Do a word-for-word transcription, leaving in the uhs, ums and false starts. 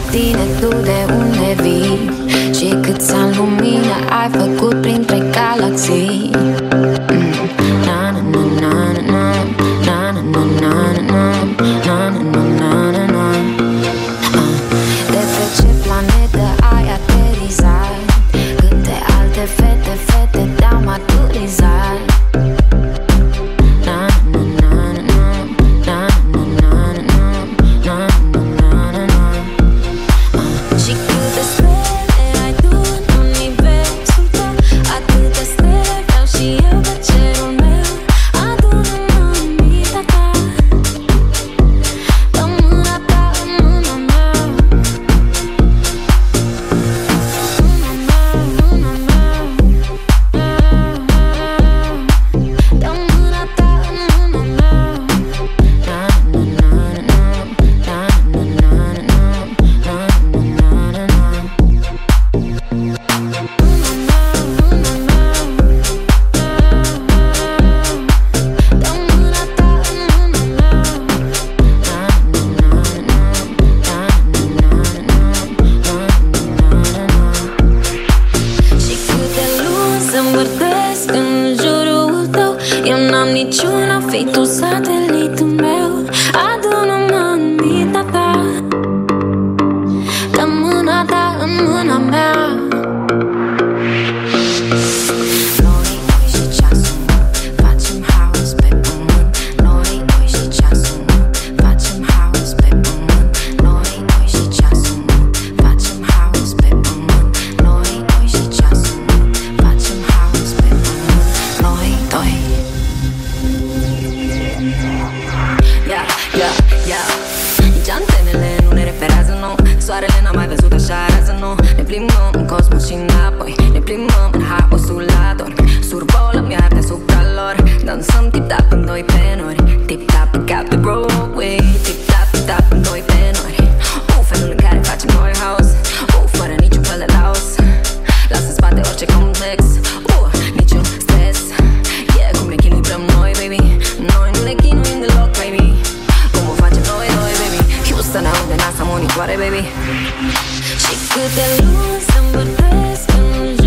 tine, tu de unde vii și câți ani lumină ai făcut printre galaxii. mm. Na na na na na na na na na na na na na na na. De pe ce planetă ai aterizat? Câte alte fete, fete te-au maturizat? Baby. Și câte luni să-mi vorbesc în jur.